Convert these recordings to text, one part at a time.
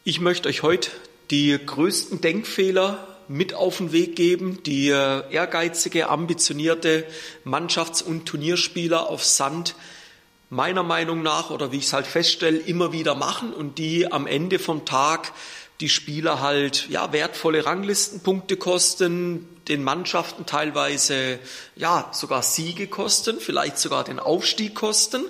Ich möchte euch heute die größten Denkfehler mit auf den Weg geben, die ehrgeizige, ambitionierte Mannschafts- und Turnierspieler auf Sand meiner Meinung nach, oder wie ich es halt feststelle, immer wieder machen und die am Ende vom Tag die Spieler halt wertvolle Ranglistenpunkte kosten, den Mannschaften teilweise sogar Siege kosten, vielleicht sogar den Aufstieg kosten,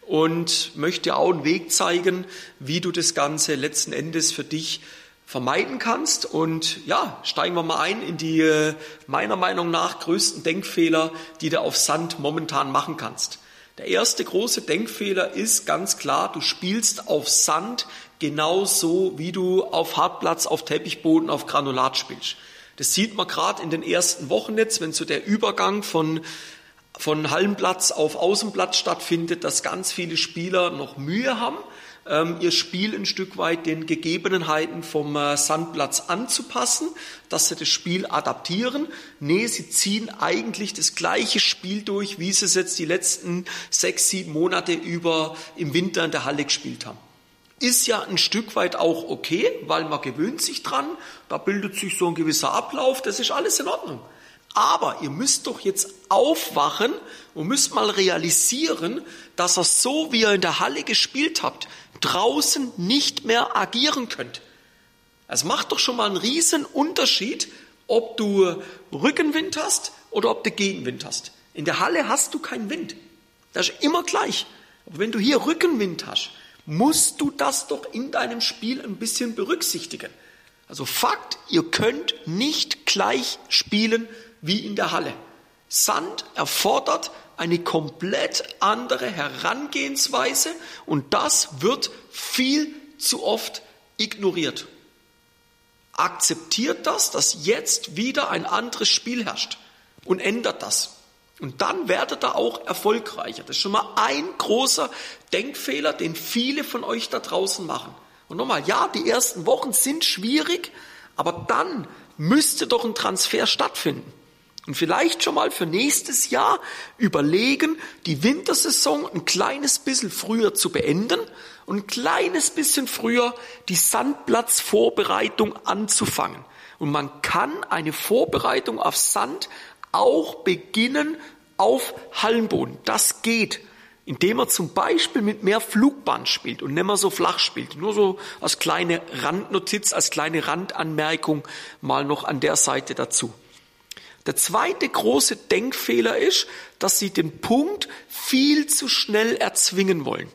und möchte auch einen Weg zeigen, wie du das Ganze letzten Endes für dich vermeiden kannst. Und steigen wir mal ein in die meiner Meinung nach größten Denkfehler, die du auf Sand momentan machen kannst. Der erste große Denkfehler ist ganz klar, du spielst auf Sand genauso, wie du auf Hartplatz, auf Teppichboden, auf Granulat spielst. Das sieht man gerade in den ersten Wochen jetzt, wenn so der Übergang von Hallenplatz auf Außenplatz stattfindet, dass ganz viele Spieler noch Mühe haben, ihr Spiel ein Stück weit den Gegebenheiten vom Sandplatz anzupassen, dass sie das Spiel adaptieren. Nee, sie ziehen eigentlich das gleiche Spiel durch, wie sie es jetzt die letzten 6, 7 Monate über im Winter in der Halle gespielt haben. Ist ja ein Stück weit auch okay, weil man gewöhnt sich dran, da bildet sich so ein gewisser Ablauf, das ist alles in Ordnung. Aber ihr müsst doch jetzt aufwachen und müsst mal realisieren, dass ihr so, wie ihr in der Halle gespielt habt, draußen nicht mehr agieren könnt. Es macht doch schon mal einen riesen Unterschied, ob du Rückenwind hast oder ob du Gegenwind hast. In der Halle hast du keinen Wind. Das ist immer gleich. Aber wenn du hier Rückenwind hast, musst du das doch in deinem Spiel ein bisschen berücksichtigen. Also Fakt, ihr könnt nicht gleich spielen wie in der Halle. Sand erfordert eine komplett andere Herangehensweise und das wird viel zu oft ignoriert. Akzeptiert das, dass jetzt wieder ein anderes Spiel herrscht und ändert das. Und dann werdet ihr auch erfolgreicher. Das ist schon mal ein großer Denkfehler, den viele von euch da draußen machen. Und nochmal, die ersten Wochen sind schwierig, aber dann müsste doch ein Transfer stattfinden. Und vielleicht schon mal für nächstes Jahr überlegen, die Wintersaison ein kleines bisschen früher zu beenden und ein kleines bisschen früher die Sandplatzvorbereitung anzufangen. Und man kann eine Vorbereitung auf Sand auch beginnen auf Hallenboden. Das geht, indem man zum Beispiel mit mehr Flugband spielt und nicht mehr so flach spielt. Nur so als kleine Randnotiz, als kleine Randanmerkung mal noch an der Seite dazu. Der zweite große Denkfehler ist, dass sie den Punkt viel zu schnell erzwingen wollen.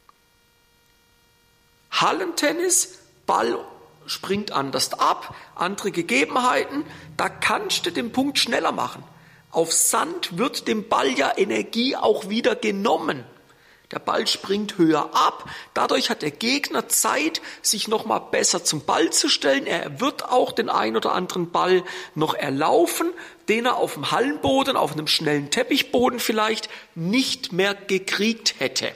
Hallentennis, Ball springt anders ab, andere Gegebenheiten, da kannst du den Punkt schneller machen. Auf Sand wird dem Ball ja Energie auch wieder genommen. Der Ball springt höher ab, dadurch hat der Gegner Zeit, sich nochmal besser zum Ball zu stellen. Er wird auch den ein oder anderen Ball noch erlaufen, den er auf dem Hallenboden, auf einem schnellen Teppichboden vielleicht nicht mehr gekriegt hätte.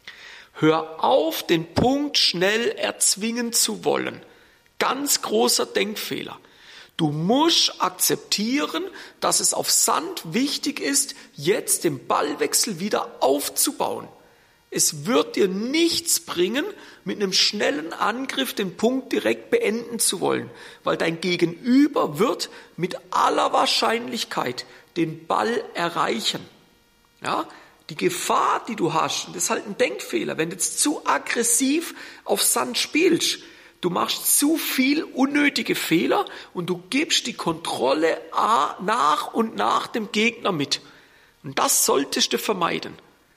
Hör auf, den Punkt schnell erzwingen zu wollen. Ganz großer Denkfehler. Du musst akzeptieren, dass es auf Sand wichtig ist, jetzt den Ballwechsel wieder aufzubauen. Es wird dir nichts bringen, mit einem schnellen Angriff den Punkt direkt beenden zu wollen, weil dein Gegenüber wird mit aller Wahrscheinlichkeit den Ball erreichen. Ja? Die Gefahr, die du hast, und das ist halt ein Denkfehler, wenn du jetzt zu aggressiv auf Sand spielst, du machst zu viel unnötige Fehler und du gibst die Kontrolle nach und nach dem Gegner mit. Und das solltest du vermeiden.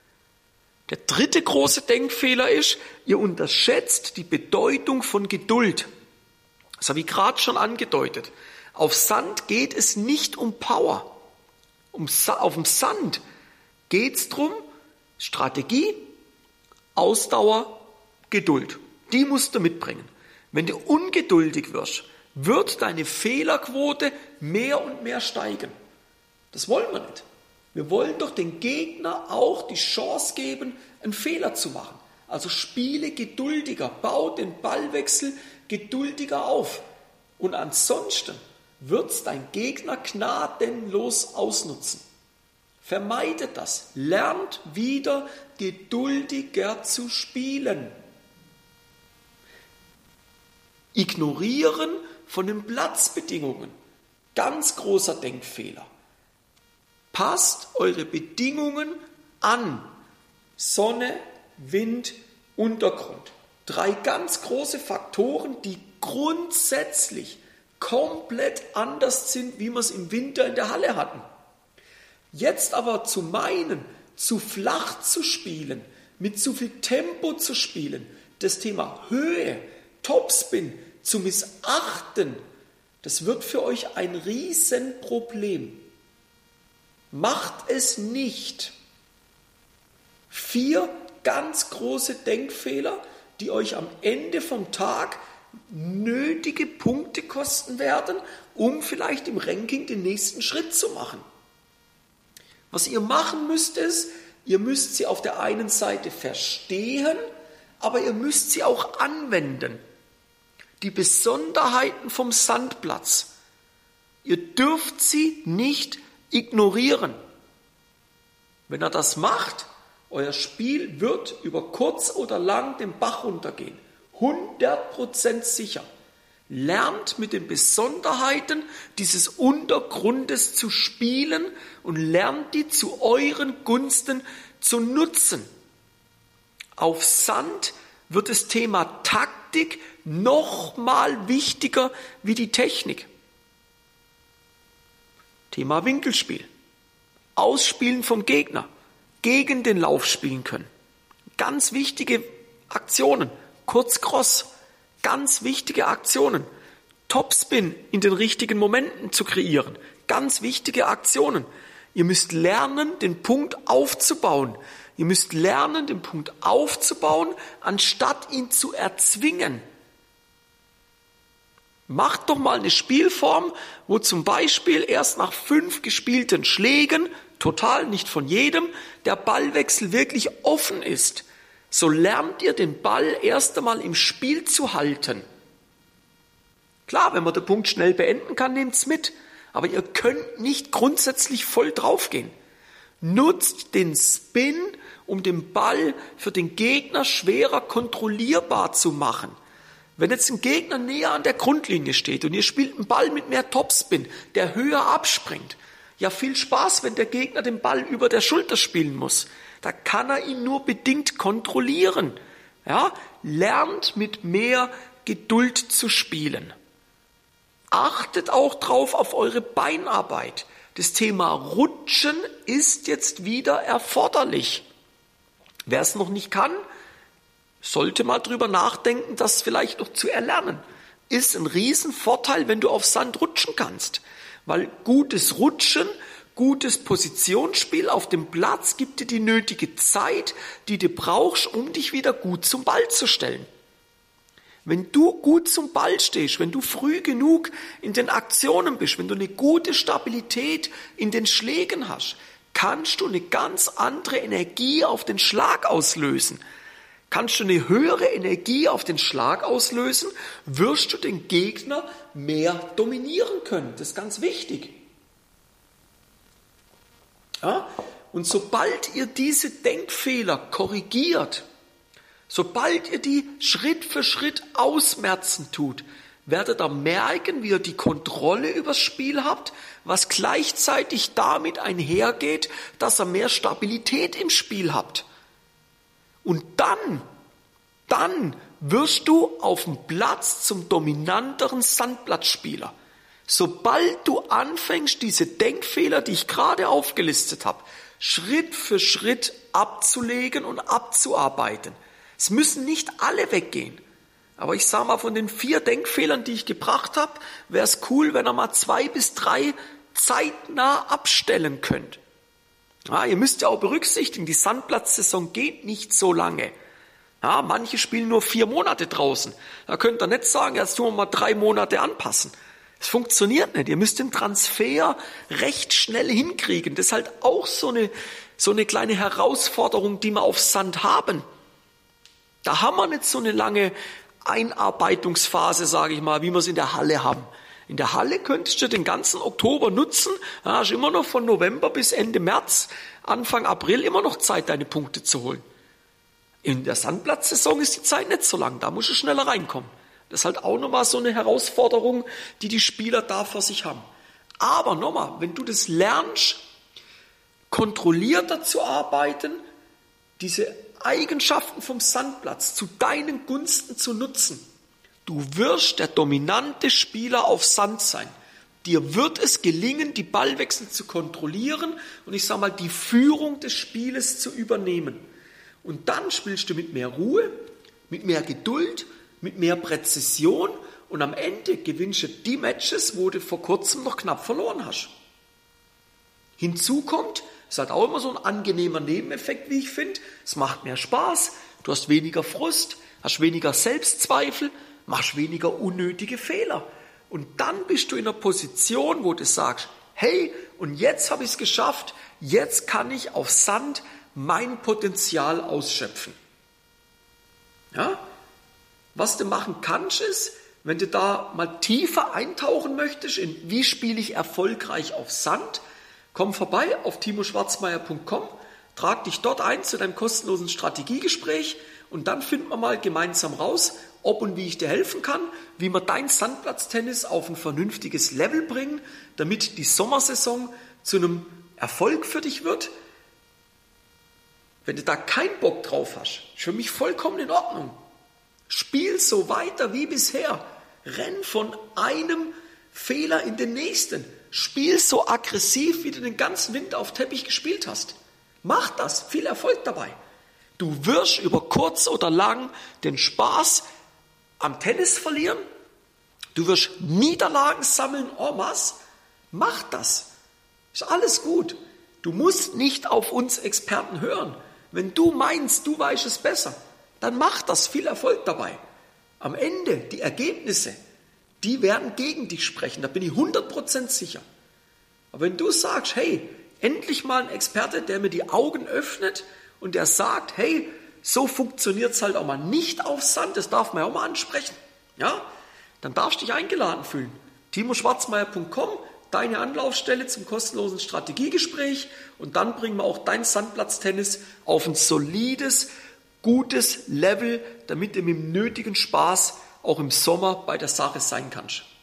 Der dritte große Denkfehler ist, ihr unterschätzt die Bedeutung von Geduld. Das habe ich gerade schon angedeutet. Auf Sand geht es nicht um Power. Auf dem Sand geht es darum, Strategie, Ausdauer, Geduld. Die musst du mitbringen. Wenn du ungeduldig wirst, wird deine Fehlerquote mehr und mehr steigen. Das wollen wir nicht. Wir wollen doch den Gegner auch die Chance geben, einen Fehler zu machen. Also spiele geduldiger, bau den Ballwechsel geduldiger auf. Und ansonsten wird es dein Gegner gnadenlos ausnutzen. Vermeidet das. Lernt wieder geduldiger zu spielen. Ignorieren von den Platzbedingungen. Ganz großer Denkfehler. Passt eure Bedingungen an. Sonne, Wind, Untergrund. 3 ganz große Faktoren, die grundsätzlich komplett anders sind, wie wir es im Winter in der Halle hatten. Jetzt aber zu meinen, zu flach zu spielen, mit zu viel Tempo zu spielen, das Thema Höhe, Topspin zu missachten, das wird für euch ein Riesenproblem. Macht es nicht. 4 ganz große Denkfehler, die euch am Ende vom Tag nötige Punkte kosten werden, um vielleicht im Ranking den nächsten Schritt zu machen. Was ihr machen müsst ist, ihr müsst sie auf der einen Seite verstehen, aber ihr müsst sie auch anwenden. Die Besonderheiten vom Sandplatz. Ihr dürft sie nicht ignorieren. Wenn ihr das macht, euer Spiel wird über kurz oder lang den Bach runtergehen. 100% sicher. Lernt mit den Besonderheiten dieses Untergrundes zu spielen und lernt die zu euren Gunsten zu nutzen. Auf Sand wird das Thema Taktik noch mal wichtiger wie die Technik. Thema Winkelspiel. Ausspielen vom Gegner. Gegen den Lauf spielen können. Ganz wichtige Aktionen. Kurz-Cross. Ganz wichtige Aktionen. Topspin in den richtigen Momenten zu kreieren. Ganz wichtige Aktionen. Ihr müsst lernen, den Punkt aufzubauen. Ihr müsst lernen, den Punkt aufzubauen, anstatt ihn zu erzwingen. Macht doch mal eine Spielform, wo zum Beispiel erst nach 5 gespielten Schlägen, total nicht von jedem, der Ballwechsel wirklich offen ist. So lernt ihr den Ball erst einmal im Spiel zu halten. Klar, wenn man den Punkt schnell beenden kann, nehmt's mit. Aber ihr könnt nicht grundsätzlich voll draufgehen. Nutzt den Spin, um den Ball für den Gegner schwerer kontrollierbar zu machen. Wenn jetzt ein Gegner näher an der Grundlinie steht und ihr spielt einen Ball mit mehr Topspin, der höher abspringt, ja viel Spaß, wenn der Gegner den Ball über der Schulter spielen muss. Da kann er ihn nur bedingt kontrollieren. Ja? Lernt mit mehr Geduld zu spielen. Achtet auch drauf auf eure Beinarbeit. Das Thema Rutschen ist jetzt wieder erforderlich. Wer es noch nicht kann, sollte mal drüber nachdenken, das vielleicht noch zu erlernen. Ist ein Riesenvorteil, wenn du auf Sand rutschen kannst. Weil gutes Rutschen, gutes Positionsspiel auf dem Platz gibt dir die nötige Zeit, die du brauchst, um dich wieder gut zum Ball zu stellen. Wenn du gut zum Ball stehst, wenn du früh genug in den Aktionen bist, wenn du eine gute Stabilität in den Schlägen hast, kannst du eine ganz andere Energie auf den Schlag auslösen. Kannst du eine höhere Energie auf den Schlag auslösen, wirst du den Gegner mehr dominieren können. Das ist ganz wichtig. Ja? Und sobald ihr diese Denkfehler korrigiert, sobald ihr die Schritt für Schritt ausmerzen tut, werdet ihr merken, wie ihr die Kontrolle übers Spiel habt, was gleichzeitig damit einhergeht, dass ihr mehr Stabilität im Spiel habt. Und dann wirst du auf dem Platz zum dominanteren Sandplatzspieler. Sobald du anfängst, diese Denkfehler, die ich gerade aufgelistet habe, Schritt für Schritt abzulegen und abzuarbeiten. Es müssen nicht alle weggehen. Aber ich sage mal, von den 4 Denkfehlern, die ich gebracht habe, wäre es cool, wenn ihr mal 2 bis 3 zeitnah abstellen könnt. Ja, ihr müsst ja auch berücksichtigen, die Sandplatzsaison geht nicht so lange. Ja, manche spielen nur 4 Monate draußen. Da könnt ihr nicht sagen, jetzt tun wir mal 3 Monate anpassen. Es funktioniert nicht. Ihr müsst den Transfer recht schnell hinkriegen. Das ist halt auch so eine kleine Herausforderung, die wir auf Sand haben. Da haben wir nicht so eine lange Einarbeitungsphase, sage ich mal, wie wir es in der Halle haben. In der Halle könntest du den ganzen Oktober nutzen, da hast du immer noch von November bis Ende März, Anfang April immer noch Zeit, deine Punkte zu holen. In der Sandplatzsaison ist die Zeit nicht so lang, da musst du schneller reinkommen. Das ist halt auch nochmal so eine Herausforderung, die die Spieler da vor sich haben. Aber nochmal, wenn du das lernst, kontrollierter zu arbeiten, diese Eigenschaften vom Sandplatz zu deinen Gunsten zu nutzen, du wirst der dominante Spieler auf Sand sein. Dir wird es gelingen, die Ballwechsel zu kontrollieren und ich sage mal, die Führung des Spieles zu übernehmen. Und dann spielst du mit mehr Ruhe, mit mehr Geduld, mit mehr Präzision und am Ende gewinnst du die Matches, wo du vor kurzem noch knapp verloren hast. Hinzu kommt, es hat auch immer so ein angenehmer Nebeneffekt, wie ich finde, es macht mehr Spaß, du hast weniger Frust, hast weniger Selbstzweifel, machst weniger unnötige Fehler. Und dann bist du in einer Position, wo du sagst, hey, und jetzt habe ich es geschafft, jetzt kann ich auf Sand mein Potenzial ausschöpfen. Ja? Was du machen kannst, ist, wenn du da mal tiefer eintauchen möchtest, in wie spiele ich erfolgreich auf Sand, komm vorbei auf timoschwarzmeier.com, trag dich dort ein zu deinem kostenlosen Strategiegespräch und dann finden wir mal gemeinsam raus, ob und wie ich dir helfen kann, wie wir dein Sandplatztennis auf ein vernünftiges Level bringen, damit die Sommersaison zu einem Erfolg für dich wird. Wenn du da keinen Bock drauf hast, ist für mich vollkommen in Ordnung. Spiel so weiter wie bisher. Renn von einem Fehler in den nächsten. Spiel so aggressiv, wie du den ganzen Winter auf Teppich gespielt hast. Mach das. Viel Erfolg dabei. Du wirst über kurz oder lang den Spaß am Tennis verlieren. Du wirst Niederlagen sammeln en masse. Mach das. Ist alles gut. Du musst nicht auf uns Experten hören. Wenn du meinst, du weißt es besser, dann mach das. Viel Erfolg dabei. Am Ende, die Ergebnisse, die werden gegen dich sprechen. Da bin ich 100% sicher. Aber wenn du sagst, hey, endlich mal ein Experte, der mir die Augen öffnet und der sagt, hey, so funktioniert es halt auch mal nicht auf Sand, das darf man ja auch mal ansprechen, ja, dann darfst du dich eingeladen fühlen. timoschwarzmeier.com, deine Anlaufstelle zum kostenlosen Strategiegespräch und dann bringen wir auch dein Sandplatztennis auf ein solides, gutes Level, damit du mit dem nötigen Spaß auch im Sommer bei der Sache sein kannst.